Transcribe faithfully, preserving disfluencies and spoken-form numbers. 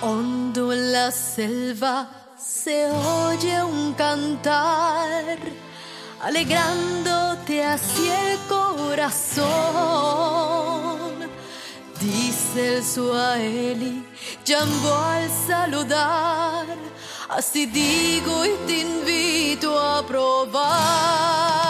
Hondo en la selva se oye un cantar, alegrándote así el corazón. Dice el Swahili, Jambo al saludar, así digo y te invito a probar.